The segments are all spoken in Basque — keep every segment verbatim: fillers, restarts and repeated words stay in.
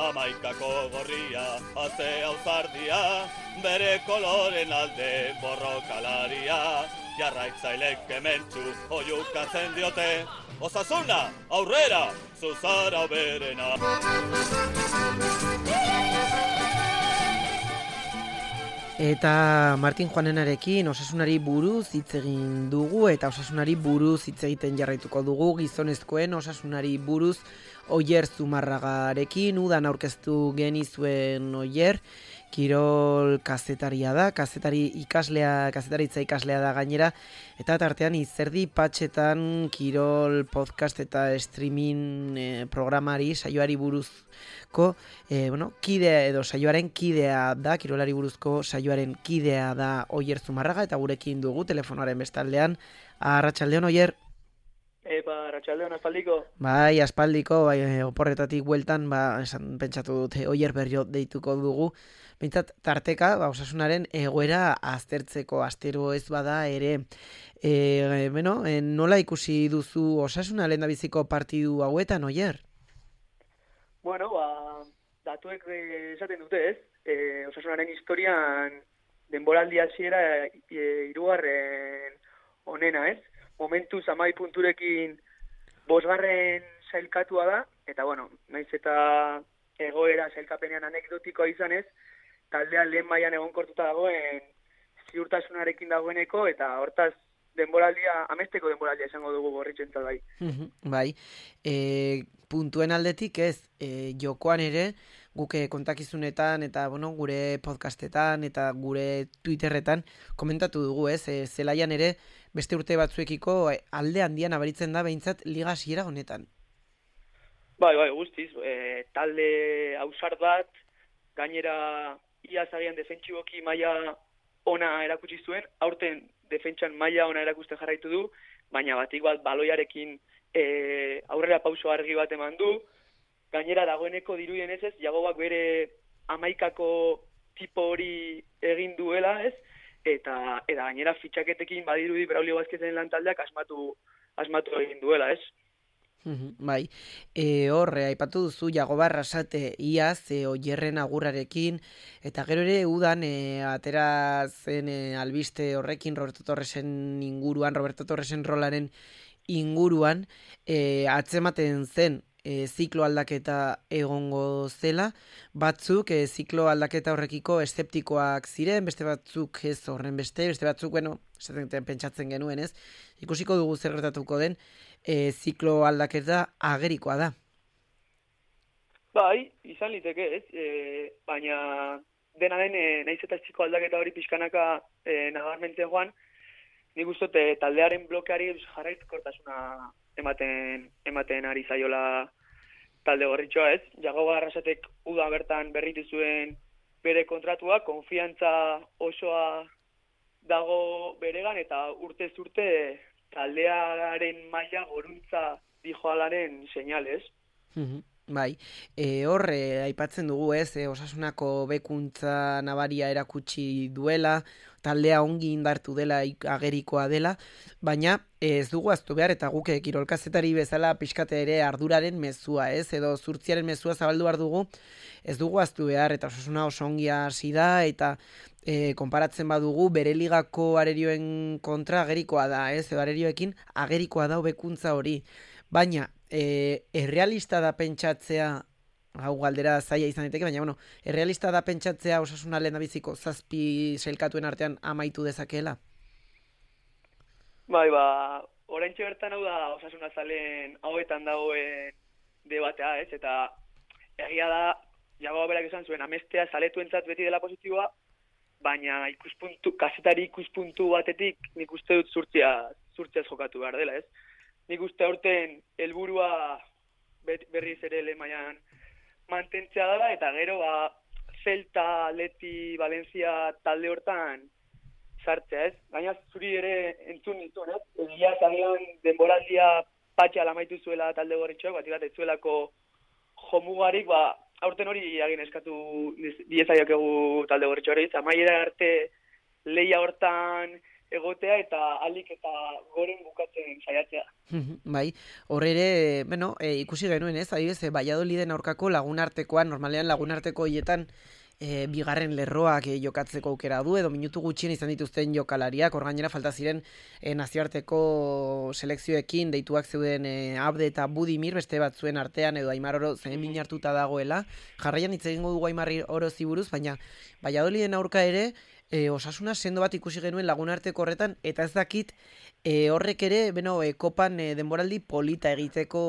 Amaikako gorria, azea uzardia, bere koloren alde borrokalaria, jarraitzailek kementsu oiukatzen diote, Osasuna, aurrera, zuzara berena. Eta Martin Juanenarekin Osasunari buruz hitz egin dugu eta Osasunari buruz hitz egiten jarraituko dugu gizonezkoen Osasunari buruz Oier Zumarragarekin udan aurkeztu genizuen Oier kirol kazetaria da, kazetari ikaslea, kazetaritza ikaslea da gainera eta tartean izerdi patxetan kirol podcast eta streaming eh, programari saioari buruzko eh, bueno, kidea edo saioaren kidea da, kirolari buruzko saioaren kidea da Oier Zumarraga eta gurekin dugu telefonoaren bestaldean. Arratsaldeon Oier. Epa, arratsaldeon aspaldiko. Bai, aspaldiko, bai, oporretatik bueltan, ba, esan pentsatu dute Oier berrio deituko dugu. Behintzat, tarteka, ba, Osasunaren egoera aztertzeko astero ez bada ere, e, bueno, e, nola ikusi duzu Osasuna lehendabiziko partidu hauetan, Oier? Bueno, ba, datuek esaten dute ez, e, Osasunaren historian denboraldi hasiera e, hirugarren onena ez, momentuz amai punturekin bosgarren sailkatua da, eta bueno, naiz eta egoera sailkapenean anekdotikoa izanez, taldea lehen mailan egonkortuta dagoen ziurtasunarekin dagoeneko, eta hortaz denboraldia, amesteko denboraldia esango dugu gorritxentzat bai. Bai, e, puntuen aldetik ez, e, jokoan ere, guke kontakizunetan eta bueno, gure podcastetan eta gure Twitterretan komentatu dugu ez, e, zelaian ere beste urte batzuekiko alde handian abaritzen da behintzat liga hasiera honetan. Bai, bai, guztiz, e, talde ausart bat, gainera iaz agian defentsiboki maila ona erakutsi zuen, aurten defentsan maila ona erakusten jarraitu du, baina batik bat baloiarekin e, aurrera pauso argi bat eman du, gainera dagoeneko dirudien ez ez, Jagobak bere amaikako tipo hori egin duela ez, eta, eta gainera fitxaketekin badirudi Braulio Vázquezen lantaldeak asmatu, asmatu egin duela ez. Bai, e, horre, aipatu duzu Jagoba Arrasate iaz, e, Oierren agurrarekin, eta gero ere udan e, atera zen e, albiste horrekin Roberto Torresen inguruan, Roberto Torresen rolaren inguruan, e, atzematen zen e, ziklo aldaketa egongo zela, batzuk e, ziklo aldaketa horrekiko eszeptikoak ziren, beste batzuk ez horren beste, beste batzuk, bueno, pentsatzen genuen ez, ikusiko dugu zer gertatuko den, E, ziklo aldaketa agerikoa da. Bai, izan liteke ez, e, baina dena den e, naiz eta ziklo aldaketa hori pixkanaka e, nabarmente joan, nik uste e, taldearen blokeari jarraitkortasuna ematen, ematen ari zaiola talde gorritxoa ez. Jagoba Arrasatek uda bertan berritu zuen bere kontratua, konfiantza osoa dago beregan eta urtez urte taldearen maila goruntza dijoalaren seinalez. Bai, e, horre aipatzen dugu ez, e, Osasunako bekuntza nabaria erakutsi duela, taldea ongi indartu dela, agerikoa dela, baina ez dugu aztu behar eta guk kirolkazetari bezala pixkate ere arduraren mezua ez, edo zurtziaren mezua zabaldu behar dugu, ez dugu aztu behar eta Osasuna oso ongi hasi da eta e, konparatzen badugu bere ligako arerioen kontra agerikoa da ez, edo arerioekin agerikoa da hobekuntza hori, baina e, errealista da pentsatzea, hau galdera zaila izan daiteke, baina bueno, errealista da pentsatzea Osasuna lehendabiziko zazpi sailkatuen artean amaitu dezakeela? Bai, ba, oraintxe bertan hau da Osasuna zalen hauetan dagoen debatea, ez? Eta egia da, Jagoba berak esan zuen, amestea zaletuentzat beti dela positiboa, baina ikuspuntu, kazetari ikuspuntu batetik nik uste dut zurtzia, zurtziaz jokatu behar dela, ez? Nik uste aurten helburua berriz ere lehen mailan mantentzea dela, eta gero ba, Celta, Atleti, Valencia talde hortan sartzea, ez? Gaina zuri ere entzun dituen, ez? Egia zagian denboraldia patxa lamaitu zuela talde gorritxoak, bat bat ez zuelako jomugarik, ba, aurten hori agin eskatu diezaiokegu talde gorritxoari, amaiera arte leia hortan egotea eta alik eta goren bukatzen saiatzea. Bai, hor ere, bueno, e, ikusi genuen ez, adibidez, e, Valladoliden aurkako lagunartekoan, normalean lagunarteko hietan e, bigarren lerroak e, jokatzeko aukera du, edo minutu gutxien izan dituzten jokalariak, hor gainera falta ziren e, nazioarteko selekzioekin deituak zeuden e, Abde eta Budimir, beste batzuen artean, edo Aimar Oro zen min hartuta dagoela. Jarraian hitz egingo dugu Aimar Orozi buruz, baina Valladoliden aurka ere, E, osasuna sendo bat ikusi genuen lagunarteko horretan, eta ez dakit e, horrek ere, beno, e, kopan e, denboraldi polita egiteko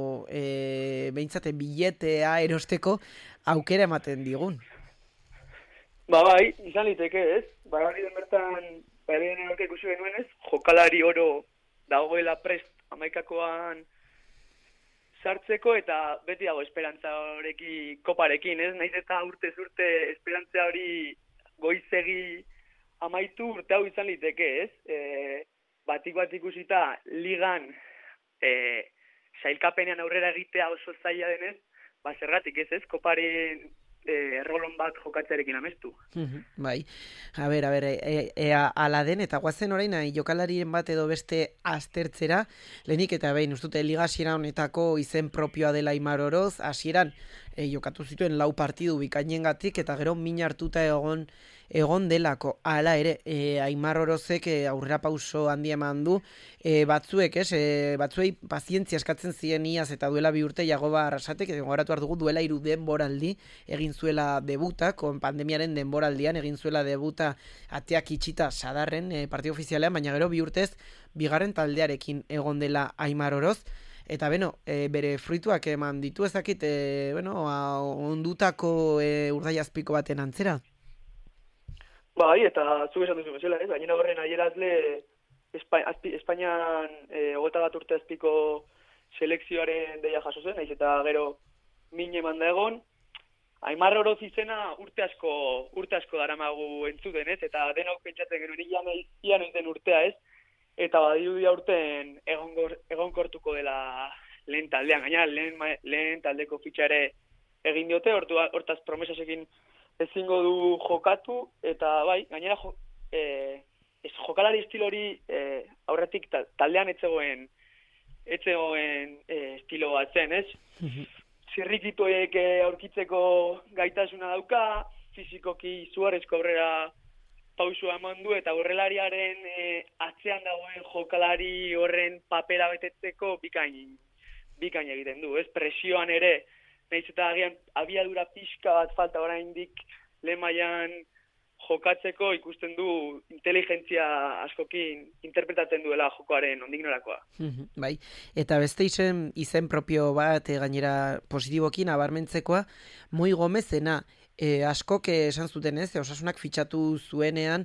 e, behintzate biletea erosteko aukera ematen digun. Ba bai, izan liteke ez, ba hori den bertan, ba hori aurka ikusi genuen ez, jokalari oro dagoela prest amaikakoan sartzeko eta beti dago esperantza horreki koparekin ez, naiz eta urtez urte esperantza hori goizegi amaitu urte hau izan liteke, ez? E, batik bat ikusita ligan e, sailkapenean aurrera egitea oso zaila denez, ba zergatik ez, ez? Koparen e, errolon bat jokatzearekin amestu. Bai, a ber, a ber, e, e, ala den, eta guazen orain, jokalarien bat edo beste aztertzera, lehenik eta behin, ustute, liga hasiera honetako izen propioa dela Aimar Oroz, hasieran e, jokatu zituen lau partidu bikainengatik, eta gero min hartuta egon egon delako, hala ere, e, Aimar Orozek e, aurrera pauso handia eman du, e, batzuek, ez, e, batzuei pazientzia eskatzen ziren iaz eta duela bi urte Jagoba Arrasatek, gogoratu behar dugu duela hiru denboraldi egin zuela debuta, kon pandemiaren denboraldian egin zuela debuta ateak itxita sadarren e, partido ofizialean, baina gero bi urtez bigarren taldearekin egon dela Aimar Oroz, eta beno, e, bere fruituak eman ditu ezakit, e, bueno, a, ondutako e, urdaiazpiko baten antzera. Bai, eta zu esan duzu bezala, ez? Gainera horren aierazle Espa, azpi, Espainian e, hogeta bat urte azpiko selekzioaren deia jaso zen, naiz eta gero min eman da egon. Aimar Oroz izena urte asko urte asko daramagu entzuten, ez? Eta denok pentsatzen genuen ian ian den urtea, ez? Eta badirudia urten egonkor, egonkortuko dela lehen taldean, gaina lehen, lehen taldeko fitxare egin diote, hortaz promesasekin ezingo du jokatu, eta bai, gainera jo, e, ez, jokalari estilo hori e, aurretik ta, taldean etzegoen etzegoen e, estilo bat zen, ez? Zirrikituek e, aurkitzeko gaitasuna dauka, fizikoki izugarrizko aurrera pausua eman du, eta horrelariaren e, atzean dagoen jokalari horren papera betetzeko bikain, bikain egiten du, ez? Presioan ere, nahiz eta agian abiadura pixka bat falta oraindik lehen mailan jokatzeko ikusten du inteligentzia askokin interpretatzen duela jokoaren ondik norakoa. Bai, eta beste izen, izen propio bat e, gainera positibokin abarmentzekoa, Moi Gomezena, e, askok esan zuten ez, Osasunak fitxatu zuenean,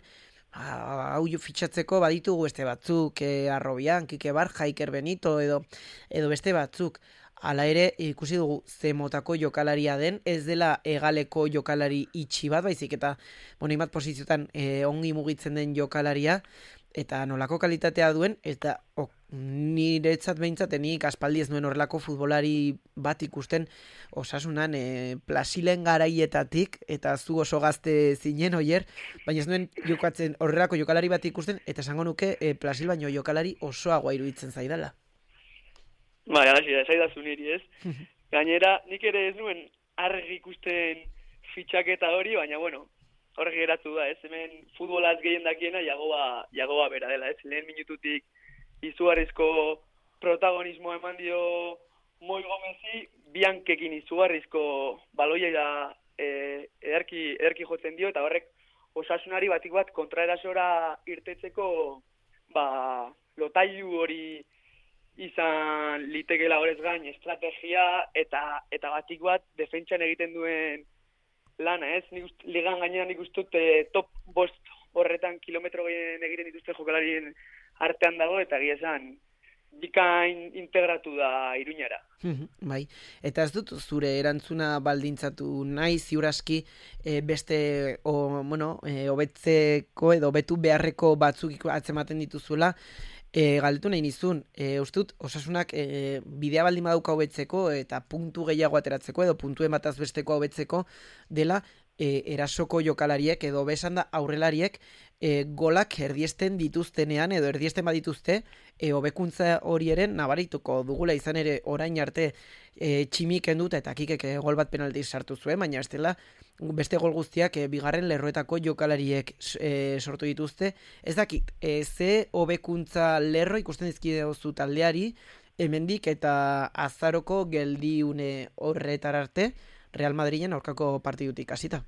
hau fitxatzeko baditugu beste batzuk, e, Arrobian, Kike Barja, Iker Benito edo, edo beste batzuk. Hala ere, ikusi dugu ze motako jokalaria den, ez dela egaleko jokalari itxi bat, baizik eta bonimat posiziotan e, ongi mugitzen den jokalaria, eta nolako kalitatea duen, eta ok, niretzat behintzat, nik aspaldi ez nuen horrelako futbolari bat ikusten Osasunan e, plasilen garaietatik, eta zu oso gazte zinen oier, baina ez nuen jokatzen horrelako jokalari bat ikusten, eta esango nuke e, plasil baino jokalari osoagoa iruditzen zaidala. Bai, hasi da, zaidazu niri, ez? Gainera, nik ere ez nuen argi ikusten fitxaketa hori, baina, bueno, horrek geratu da, ez? Hemen futbolaz gehien dakiena Jagoba, Jagoba bera dela, ez? Lehen minututik izugarrizko protagonismo eman dio Moi Gomezi, biankekin izugarrizko baloia da e, ederki, ederki jotzen dio, eta horrek Osasunari batik bat kontraerasora irtetzeko ba, lotailu hori izan litekela horrez gain estrategia eta eta batik bat defentsan egiten duen lana, ez? Nik ust, ligan gainean nik ustut e, top bost horretan kilometro gehien egiten dituzte jokalarien artean dago, eta egia esan bikain integratu da Iruñara. Bai, eta ez dut zure erantzuna baldintzatu nahi, ziurazki e, beste o, bueno, e, hobetzeko edo hobetu beharreko batzuk atzematen dituzuela. E, galdetu nahi nizun, e, ustut, Osasunak e, bidea baldin badauka hobetzeko eta puntu gehiago ateratzeko edo puntuen bataz besteko hobetzeko dela e, erasoko jokalariek edo besan da aurrelariek e, golak erdiesten dituztenean edo erdiesten badituzte e, hobekuntza hori ere nabarituko dugula, izan ere orain arte e, tximik enduta eta kikek e, gol bat penalti sartu zuen, baina ez dela beste gol guztiak e, bigarren lerroetako jokalariek e, sortu dituzte. Ez dakit, e, ze hobekuntza lerro ikusten dizkide oso taldeari hemendik eta azaroko geldiune horretar arte Real Madriden aurkako partidutik hasita.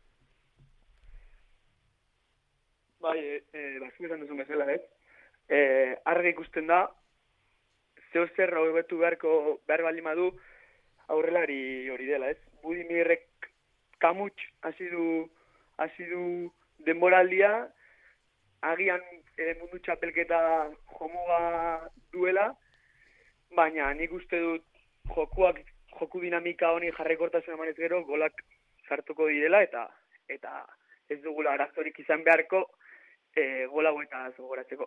Bai, e, e, batzuk esan duzun bezala, ez? E, argi ikusten da, zeo zer hobetu beharko behar baldin badu aurrelari hori dela, ez? Budimirrek kamutx hasi du hasi du denboraldia, agian e, mundu txapelketa jomuga duela, baina nik uste dut jokuak joku dinamika honi jarrekortasun emanez gero golak sartuko direla eta eta ez dugula arazorik izan beharko e, gola eta zogoratzeko.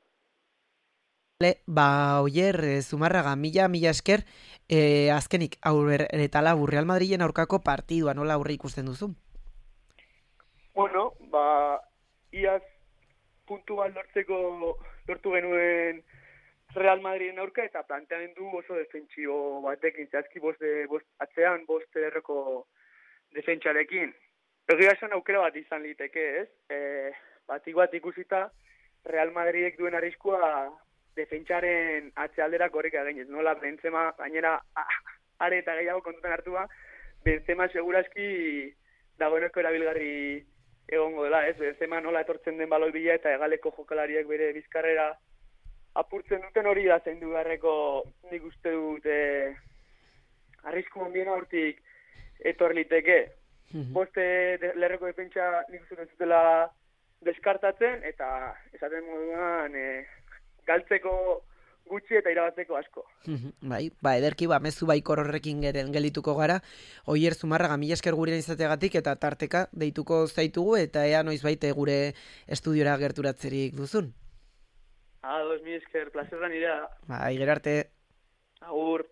Ba, oier, e, Zumarraga, mila, mila esker, e, azkenik, aurre eta labur Real Madriden aurkako partidua, nola aurre ikusten duzu? Bueno, ba, iaz puntu bat lortzeko lortu genuen Real Madriden aurka eta planteamendu oso defentsibo batekin, zehazki bost, de, bost atzean, bost erreko defentsarekin. Egia esan aukera bat izan liteke, ez? E, batik bat ikusita Real Madridek duen arriskua defentsaren atzealdera korrika gainez. Nola Benzema, gainera are eta gehiago kontutan hartua, Benzema segurazki dagoeneko erabilgarri egongo dela, ez? Benzema nola etortzen den baloi bila eta egaleko jokalariak bere bizkarrera apurtzen duten hori da zein du beharreko nik uste dut e, arrisku onbiena hortik etor liteke. Mm-hmm. Boste de, lerreko defentsa nik uste dut zutela deskartatzen eta esaten moduan e, galtzeko gutxi eta irabatzeko asko. Bai, ba, ederki, ba, mezu baikor horrekin geren gelituko gara. Oier Zumarraga, mila esker gurean izateagatik eta tarteka deituko zaitugu eta ea noiz baite gure estudiora gerturatzerik duzun. Ados, mila esker, plazerran idea. Bai, gero arte. Agur.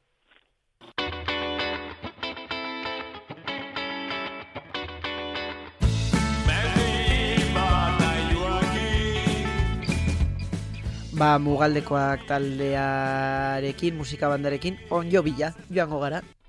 Ba, Mugaldekoak taldearekin, musika bandarekin, onjo bila, joango gara.